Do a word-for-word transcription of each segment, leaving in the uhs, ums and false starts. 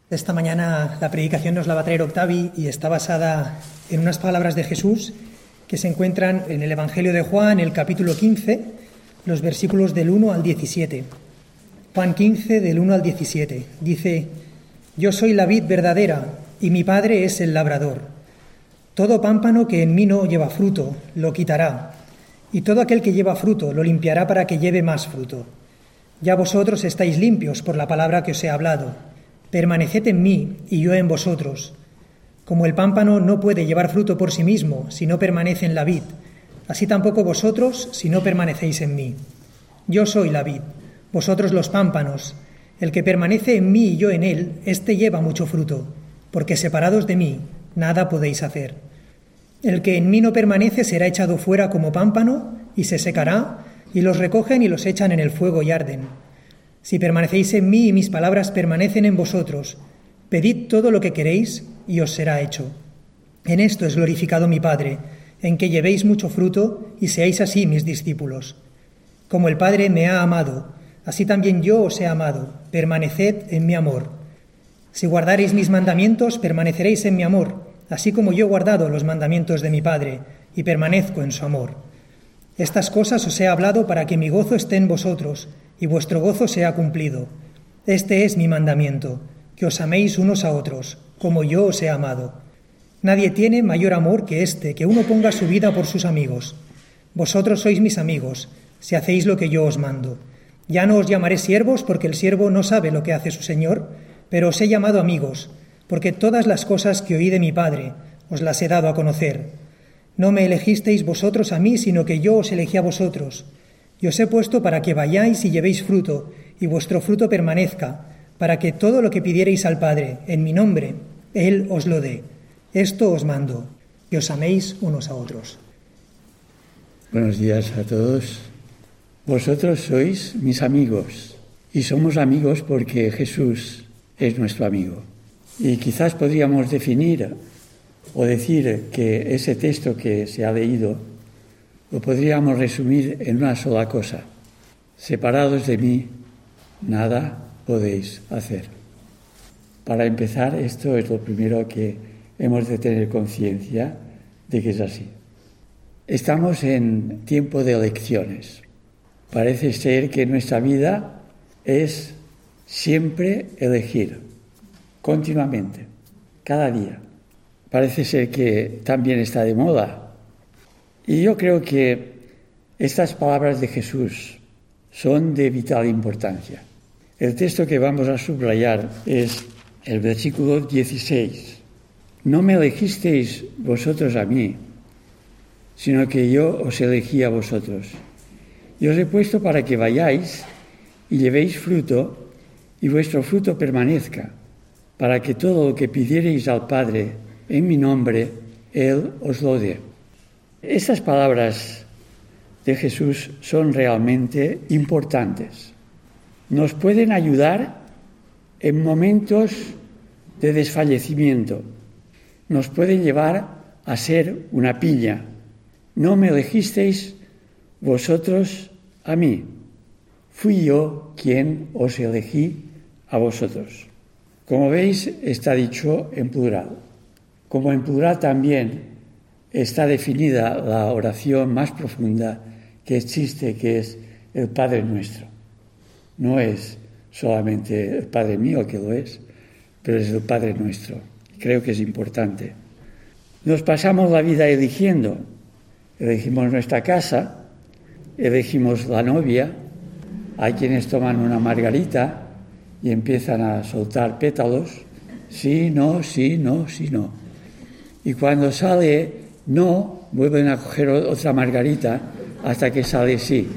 Esta mañana la predicación nos la va a traer Octavi y está basada en unas palabras de Jesús que se encuentran en el Evangelio de Juan, el capítulo quince, los versículos del uno al diecisiete. Juan quince, del uno al diecisiete, dice: Yo soy la vid verdadera y mi Padre es el labrador. Todo pámpano que en mí no lleva fruto, lo quitará, y todo aquel que lleva fruto lo limpiará para que lleve más fruto. Ya vosotros estáis limpios por la palabra que os he hablado. Permaneced en mí y yo en vosotros. Como el pámpano no puede llevar fruto por sí mismo si no permanece en la vid, así tampoco vosotros si no permanecéis en mí. Yo soy la vid, vosotros los pámpanos. El que permanece en mí y yo en él, éste lleva mucho fruto, porque separados de mí nada podéis hacer. El que en mí no permanece será echado fuera como pámpano y se secará, y los recogen y los echan en el fuego y arden. Si permanecéis en mí y mis palabras permanecen en vosotros, pedid todo lo que queréis y os será hecho. En esto es glorificado mi Padre, en que llevéis mucho fruto y seáis así mis discípulos. Como el Padre me ha amado, así también yo os he amado, permaneced en mi amor. Si guardareis mis mandamientos, permaneceréis en mi amor, así como yo he guardado los mandamientos de mi Padre y permanezco en su amor. Estas cosas os he hablado para que mi gozo esté en vosotros y vuestro gozo sea cumplido. Este es mi mandamiento, que os améis unos a otros, como yo os he amado. Nadie tiene mayor amor que este, que uno ponga su vida por sus amigos. Vosotros sois mis amigos, si hacéis lo que yo os mando. Ya no os llamaré siervos, porque el siervo no sabe lo que hace su señor, pero os he llamado amigos, porque todas las cosas que oí de mi Padre os las he dado a conocer. No me elegisteis vosotros a mí, sino que yo os elegí a vosotros. Y os he puesto para que vayáis y llevéis fruto, y vuestro fruto permanezca, para que todo lo que pidiereis al Padre, en mi nombre, Él os lo dé. Esto os mando, que os améis unos a otros. Buenos días a todos. Vosotros sois mis amigos, y somos amigos porque Jesús es nuestro amigo. Y quizás podríamos definir o decir que ese texto que se ha leído lo podríamos resumir en una sola cosa: separados de mí, nada podéis hacer. Para empezar, esto es lo primero que hemos de tener conciencia de que es así. Estamos en tiempo de elecciones. Parece ser que nuestra vida es siempre elegir, continuamente, cada día. Parece ser que también está de moda. Y yo creo que estas palabras de Jesús son de vital importancia. El texto que vamos a subrayar es el versículo dieciséis. No me elegisteis vosotros a mí, sino que yo os elegí a vosotros. Y os he puesto para que vayáis y llevéis fruto, y vuestro fruto permanezca, para que todo lo que pidiereis al Padre en mi nombre, Él os lo dé. Estas palabras de Jesús son realmente importantes. Nos pueden ayudar en momentos de desfallecimiento. Nos pueden llevar a ser una piña. No me elegisteis vosotros a mí. Fui yo quien os elegí a vosotros. Como veis, está dicho en plural. Como en plural también está definida la oración más profunda que existe, que es el Padre Nuestro. No es solamente el Padre mío, que lo es, pero es el Padre Nuestro. Creo que es importante. Nos pasamos la vida eligiendo. Elegimos nuestra casa, elegimos la novia. Hay quienes toman una margarita y empiezan a soltar pétalos. Sí, no, sí, no, sí, no. Y cuando sale no, vuelven a coger otra margarita hasta que sale sí.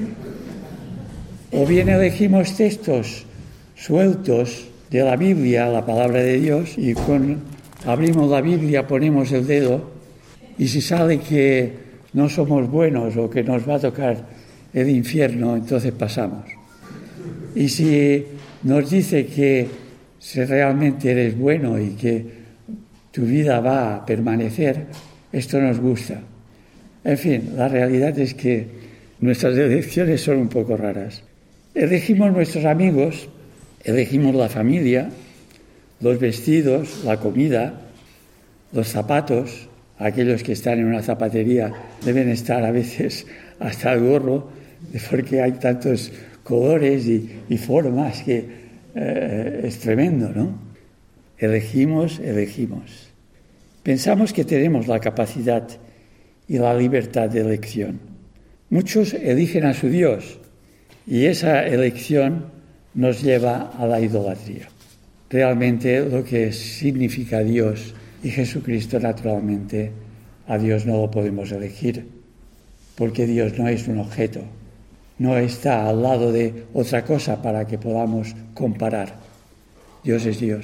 O bien elegimos textos sueltos de la Biblia, la palabra de Dios, y con, abrimos la Biblia, ponemos el dedo, y si sale que no somos buenos o que nos va a tocar el infierno, entonces pasamos. Y si nos dice que si realmente eres bueno y que tu vida va a permanecer, esto nos gusta. En fin, la realidad es que nuestras elecciones son un poco raras. Elegimos nuestros amigos, elegimos la familia, los vestidos, la comida, los zapatos. Aquellos que están en una zapatería deben estar a veces hasta el gorro, porque hay tantos colores y, y formas que eh, es tremendo, ¿no? Elegimos, elegimos. Pensamos que tenemos la capacidad y la libertad de elección. Muchos eligen a su Dios y esa elección nos lleva a la idolatría. Realmente lo que significa Dios y Jesucristo, naturalmente, a Dios no lo podemos elegir, porque Dios no es un objeto, no está al lado de otra cosa para que podamos comparar. Dios es Dios,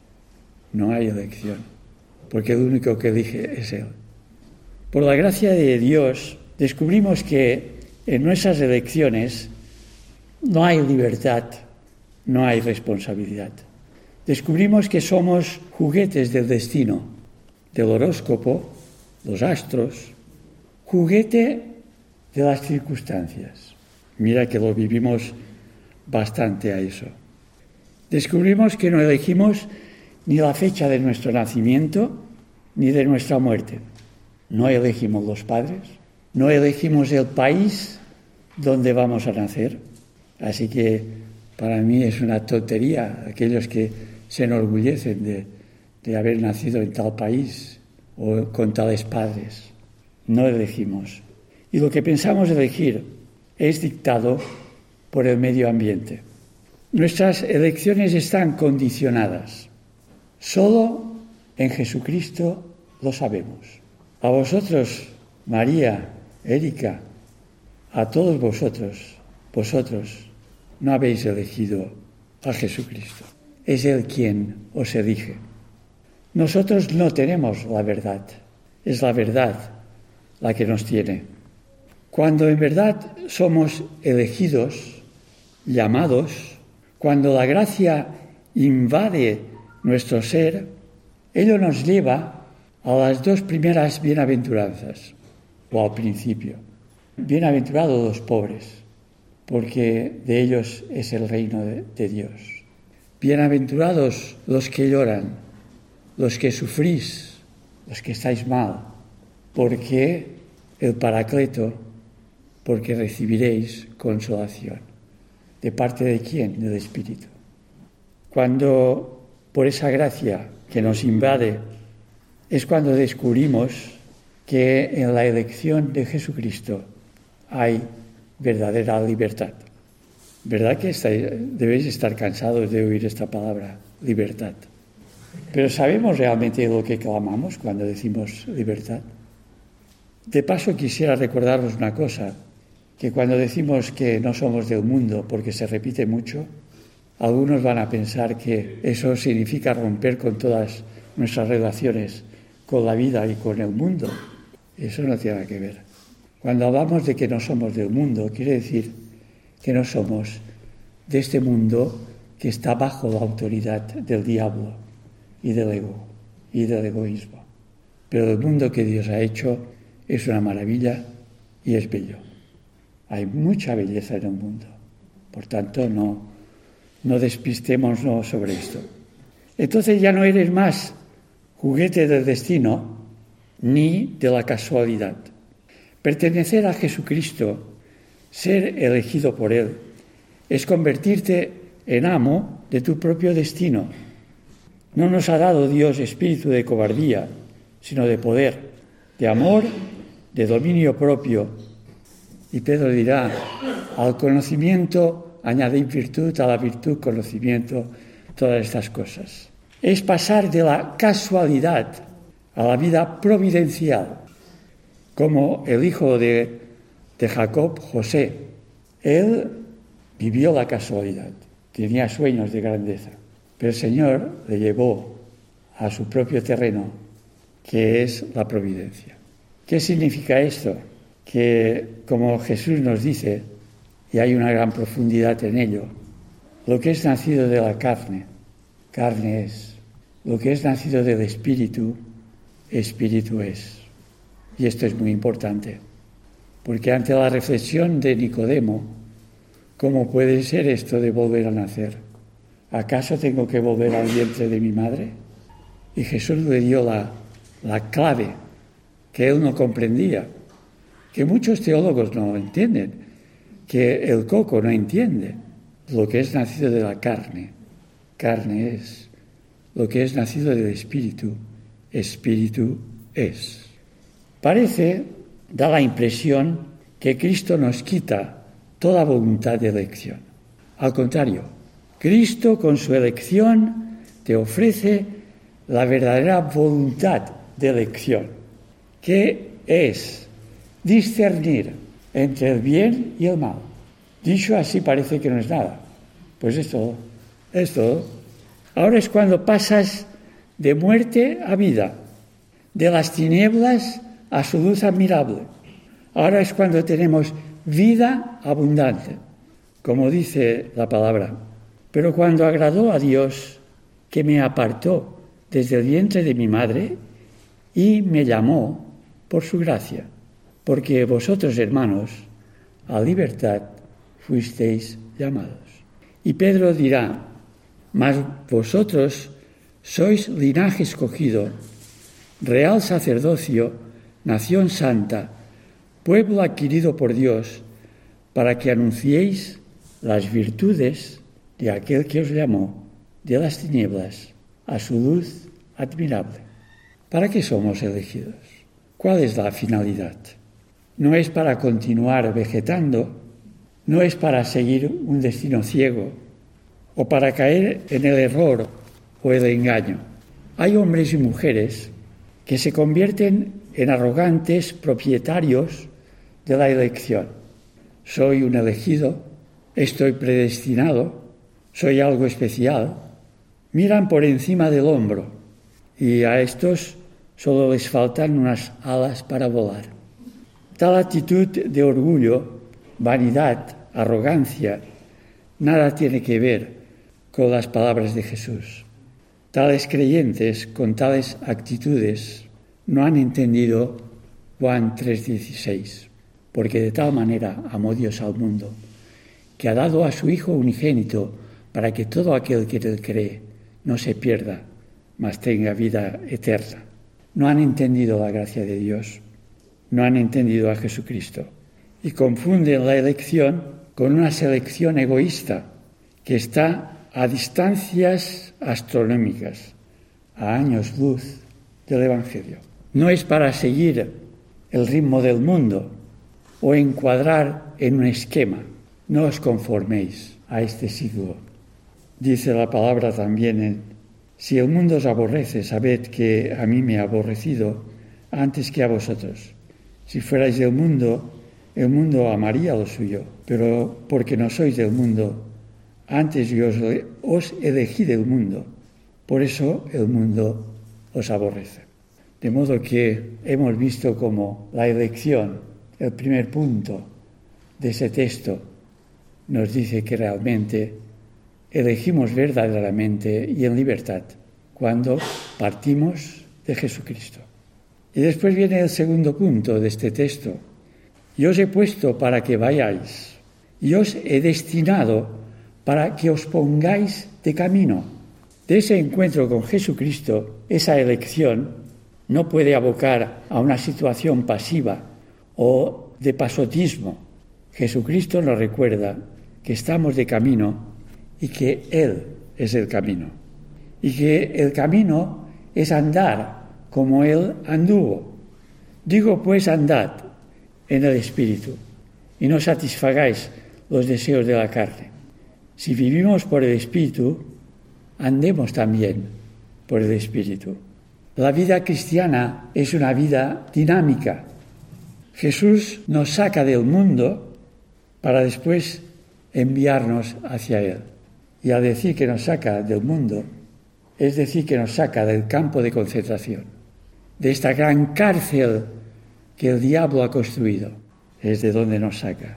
no hay elección, porque el único que elige es Él. Por la gracia de Dios, descubrimos que en nuestras elecciones no hay libertad, no hay responsabilidad. Descubrimos que somos juguetes del destino, del horóscopo, los astros, juguete de las circunstancias. Mira que lo vivimos bastante a eso. Descubrimos que no elegimos ni la fecha de nuestro nacimiento ni de nuestra muerte. No elegimos los padres, no elegimos el país donde vamos a nacer. Así que para mí es una tontería aquellos que se enorgullecen de, de haber nacido en tal país o con tales padres. No elegimos. Y lo que pensamos elegir es dictado por el medio ambiente. Nuestras elecciones están condicionadas. Solo en Jesucristo lo sabemos. A vosotros, María, Erika, a todos vosotros, vosotros no habéis elegido a Jesucristo. Es Él quien os elige. Nosotros no tenemos la verdad. Es la verdad la que nos tiene. Cuando en verdad somos elegidos, llamados, cuando la gracia invade nuestro ser, ello nos lleva a las dos primeras bienaventuranzas, o al principio. Bienaventurados los pobres, porque de ellos es el reino de, de Dios. Bienaventurados los que lloran, los que sufrís, los que estáis mal, porque el Paracleto, porque recibiréis consolación. ¿De parte de quién? Del Espíritu. Cuando por esa gracia que nos invade, es cuando descubrimos que en la elección de Jesucristo hay verdadera libertad. ¿Verdad que estáis, debéis estar cansados de oír esta palabra, libertad? Pero ¿sabemos realmente lo que clamamos cuando decimos libertad? De paso quisiera recordaros una cosa, que cuando decimos que no somos del mundo, porque se repite mucho, algunos van a pensar que eso significa romper con todas nuestras relaciones con la vida y con el mundo. Eso no tiene nada que ver. Cuando hablamos de que no somos del mundo, quiere decir que no somos de este mundo que está bajo la autoridad del diablo y del ego y del egoísmo. Pero el mundo que Dios ha hecho es una maravilla y es bello. Hay mucha belleza en el mundo. Por tanto, no, no despistémonos sobre esto. Entonces ya no eres más juguete del destino ni de la casualidad. Pertenecer a Jesucristo, ser elegido por Él, es convertirte en amo de tu propio destino. No nos ha dado Dios espíritu de cobardía, sino de poder, de amor, de dominio propio. Y Pedro dirá, al conocimiento añadid virtud, a la virtud conocimiento, todas estas cosas. Es pasar de la casualidad a la vida providencial, como el hijo de, de Jacob, José. Él vivió la casualidad, tenía sueños de grandeza, pero el Señor le llevó a su propio terreno, que es la providencia. ¿Qué significa esto? Que, como Jesús nos dice, y hay una gran profundidad en ello, lo que es nacido de la carne, carne es. Lo que es nacido del Espíritu, Espíritu es. Y esto es muy importante, porque ante la reflexión de Nicodemo, ¿cómo puede ser esto de volver a nacer? ¿Acaso tengo que volver al vientre de mi madre? Y Jesús le dio la, la clave que él no comprendía, que muchos teólogos no entienden, que el coco no entiende. Lo que es nacido de la carne, carne es. Lo que es nacido del espíritu, espíritu es. Parece, da la impresión que Cristo nos quita toda voluntad de elección. Al contrario, Cristo con su elección te ofrece la verdadera voluntad de elección, que es discernir entre el bien y el mal. Dicho así parece que no es nada. Pues es todo, es todo. Ahora es cuando pasas de muerte a vida, de las tinieblas a su luz admirable. Ahora es cuando tenemos vida abundante, como dice la palabra. Pero cuando agradó a Dios, que me apartó desde el vientre de mi madre y me llamó por su gracia, porque vosotros, hermanos, a libertad fuisteis llamados. Y Pedro dirá, mas vosotros sois linaje escogido, real sacerdocio, nación santa, pueblo adquirido por Dios, para que anunciéis las virtudes de aquel que os llamó de las tinieblas a su luz admirable. ¿Para qué somos elegidos? ¿Cuál es la finalidad? No es para continuar vegetando, no es para seguir un destino ciego o para caer en el error o el engaño. Hay hombres y mujeres que se convierten en arrogantes propietarios de la elección. Soy un elegido, estoy predestinado, soy algo especial. Miran por encima del hombro y a estos solo les faltan unas alas para volar. Tal actitud de orgullo, vanidad, arrogancia, nada tiene que ver con las palabras de Jesús. Tales creyentes con tales actitudes no han entendido Juan tres dieciséis, porque de tal manera amó Dios al mundo, que ha dado a su Hijo unigénito para que todo aquel que él cree no se pierda, mas tenga vida eterna. No han entendido la gracia de Dios, no han entendido a Jesucristo y confunden la elección con una selección egoísta que está a distancias astronómicas, a años luz del Evangelio. No es para seguir el ritmo del mundo o encuadrar en un esquema. No os conforméis a este siglo. Dice la palabra también en: si el mundo os aborrece, sabed que a mí me ha aborrecido antes que a vosotros. Si fuerais del mundo, el mundo amaría lo suyo, pero porque no sois del mundo, antes yo os, os elegí del mundo, por eso el mundo os aborrece. De modo que hemos visto como la elección, el primer punto de ese texto, nos dice que realmente elegimos verdaderamente y en libertad cuando partimos de Jesucristo. Y después viene el segundo punto de este texto. Yo os he puesto para que vayáis, y os he destinado para que os pongáis de camino. De ese encuentro con Jesucristo, esa elección no puede abocar a una situación pasiva o de pasotismo. Jesucristo nos recuerda que estamos de camino y que Él es el camino. Y que el camino es andar como Él anduvo. Digo pues, andad en el Espíritu y no satisfagáis los deseos de la carne. Si vivimos por el Espíritu, andemos también por el Espíritu. La vida cristiana es una vida dinámica. Jesús nos saca del mundo para después enviarnos hacia Él. Y al decir que nos saca del mundo, es decir, que nos saca del campo de concentración, de esta gran cárcel que el diablo ha construido, es de donde nos saca.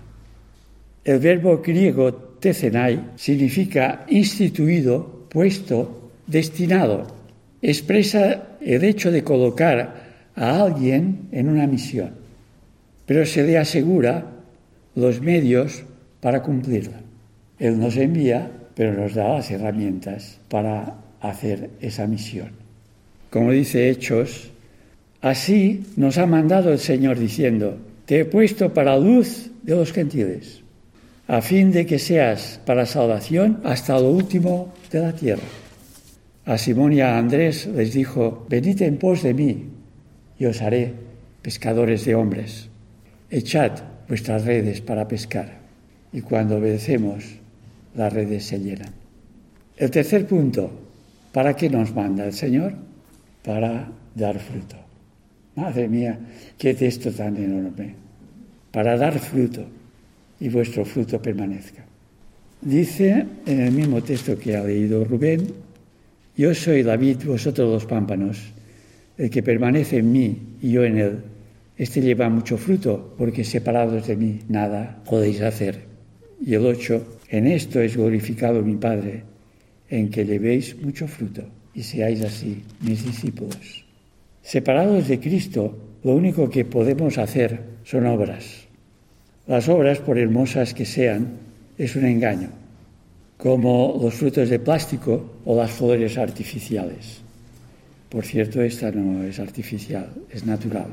El verbo griego tezenai significa instituido, puesto, destinado. Expresa el hecho de colocar a alguien en una misión, pero se le asegura los medios para cumplirla. Él nos envía pero nos da las herramientas para hacer esa misión. Como dice Hechos, así nos ha mandado el Señor diciendo, te he puesto para luz de los gentiles, a fin de que seas para salvación hasta lo último de la tierra. A Simón y a Andrés les dijo, venid en pos de mí y os haré pescadores de hombres. Echad vuestras redes para pescar. Y cuando obedecemos, las redes se llenan. El tercer punto, ¿para qué nos manda el Señor? Para dar fruto. Madre mía, qué texto tan enorme. Para dar fruto y vuestro fruto permanezca. Dice en el mismo texto que ha leído Rubén, yo soy la vid, vosotros los pámpanos, el que permanece en mí y yo en él, este lleva mucho fruto, porque separados de mí nada podéis hacer. Y el ocho, en esto es glorificado mi Padre, en que llevéis mucho fruto y seáis así mis discípulos. Separados de Cristo, lo único que podemos hacer son obras. Las obras, por hermosas que sean, es un engaño, como los frutos de plástico o las flores artificiales. Por cierto, esta no es artificial, es natural.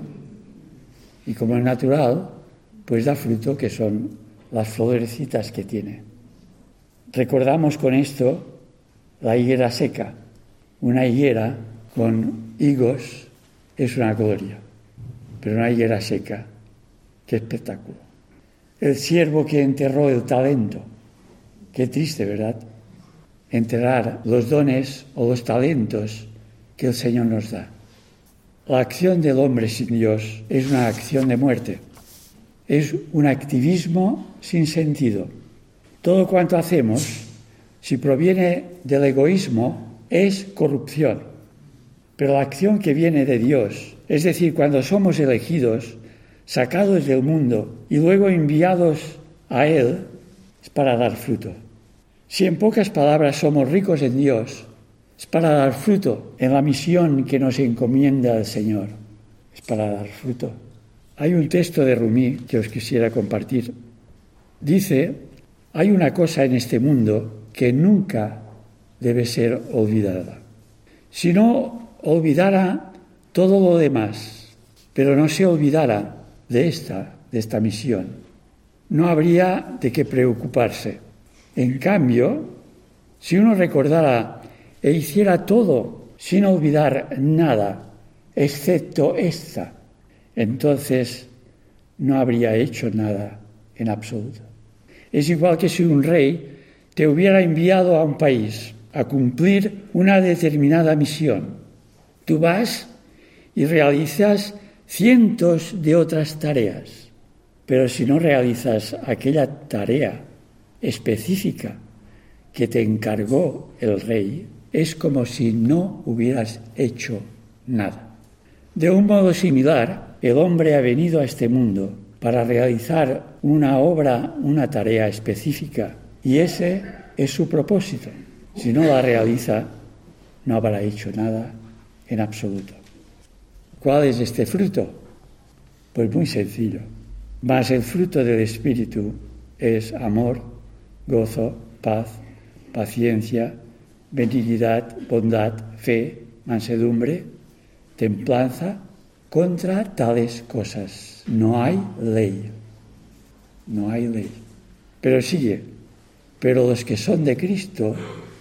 Y como es natural, pues da fruto, que son las florecitas que tiene. Recordamos con esto la higuera seca. Una higuera con higos es una gloria, pero una higuera seca, qué espectáculo. El siervo que enterró el talento, qué triste, ¿verdad? Enterrar los dones o los talentos que el Señor nos da. La acción del hombre sin Dios es una acción de muerte. Es un activismo sin sentido. Todo cuanto hacemos, si proviene del egoísmo, es corrupción. Pero la acción que viene de Dios, es decir, cuando somos elegidos, sacados del mundo y luego enviados a Él, es para dar fruto. Si en pocas palabras somos ricos en Dios, es para dar fruto en la misión que nos encomienda el Señor. Es para dar fruto. Hay un texto de Rumi que os quisiera compartir. Dice, hay una cosa en este mundo que nunca debe ser olvidada. Si no olvidara todo lo demás, pero no se olvidara de esta, de esta misión, no habría de qué preocuparse. En cambio, si uno recordara e hiciera todo sin olvidar nada, excepto esta, entonces no habría hecho nada en absoluto. Es igual que si un rey te hubiera enviado a un país a cumplir una determinada misión. Tú vas y realizas cientos de otras tareas, pero si no realizas aquella tarea específica que te encargó el rey, es como si no hubieras hecho nada. De un modo similar, el hombre ha venido a este mundo para realizar una obra, una tarea específica, y ese es su propósito. Si no la realiza, no habrá hecho nada en absoluto. ¿Cuál es este fruto? Pues muy sencillo. Mas el fruto del Espíritu es amor, gozo, paz, paciencia, benignidad, bondad, fe, mansedumbre, templanza. Contra tales cosas no hay ley. No hay ley. Pero sigue. Pero los que son de Cristo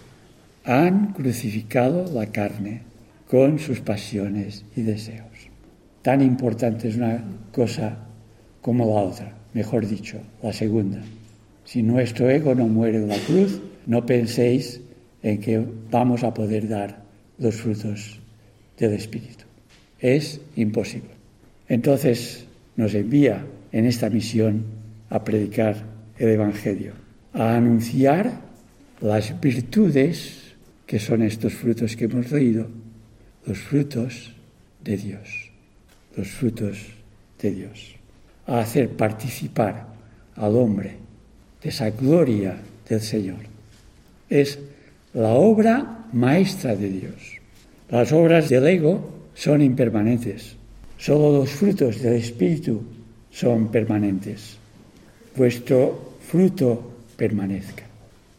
han crucificado la carne con sus pasiones y deseos. Tan importante es una cosa como la otra, mejor dicho, la segunda. Si nuestro ego no muere en la cruz, no penséis en que vamos a poder dar los frutos del Espíritu. Es imposible. Entonces nos envía en esta misión a predicar el Evangelio, a anunciar las virtudes que son estos frutos que hemos leído, los frutos de Dios, los frutos de Dios, a hacer participar al hombre de esa gloria del Señor. Es la obra maestra de Dios. Las obras del ego son impermanentes. Solo los frutos del Espíritu son permanentes. Vuestro fruto permanezca.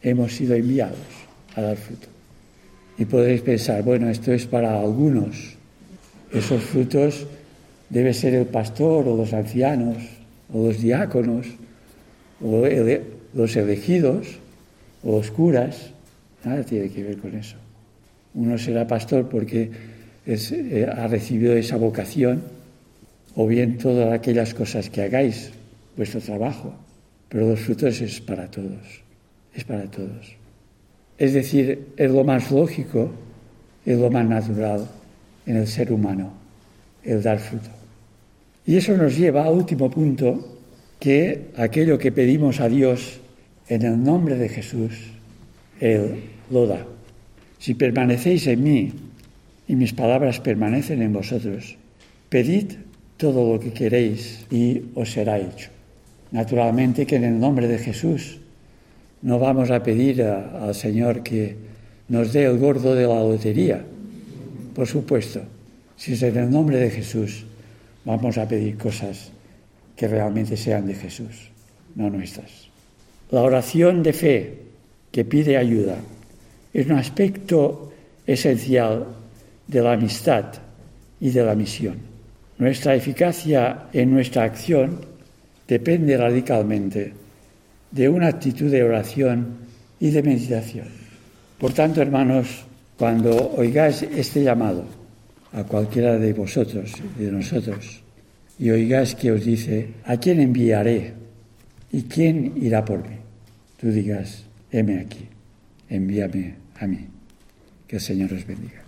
hemos sido enviados a dar fruto. Y podréis pensar, bueno, esto es para algunos. Esos frutos debe ser el pastor o los ancianos o los diáconos o ele- los elegidos o los curas. Nada tiene que ver con eso. Uno será pastor porque es, eh, ha recibido esa vocación, o bien todas aquellas cosas que hagáis, vuestro trabajo. Pero los frutos es para todos, es para todos. Es decir, es lo más lógico, es lo más natural en el ser humano, el dar fruto. Y eso nos lleva al último punto, que aquello que pedimos a Dios en el nombre de Jesús, Él lo da. Si permanecéis en mí y mis palabras permanecen en vosotros, pedid todo lo que queréis y os será hecho. Naturalmente que en el nombre de Jesús no vamos a pedir a, al Señor que nos dé el gordo de la lotería. Por supuesto, si es en el nombre de Jesús, vamos a pedir cosas que realmente sean de Jesús, no nuestras. La oración de fe que pide ayuda es un aspecto esencial de la amistad y de la misión. Nuestra eficacia en nuestra acción depende radicalmente de una actitud de oración y de meditación. Por tanto, hermanos, cuando oigáis este llamado a cualquiera de vosotros y de nosotros, y oigáis que os dice, ¿a quién enviaré? ¿Y quién irá por mí? Tú digas, heme aquí, envíame a mí. Que el Señor os bendiga.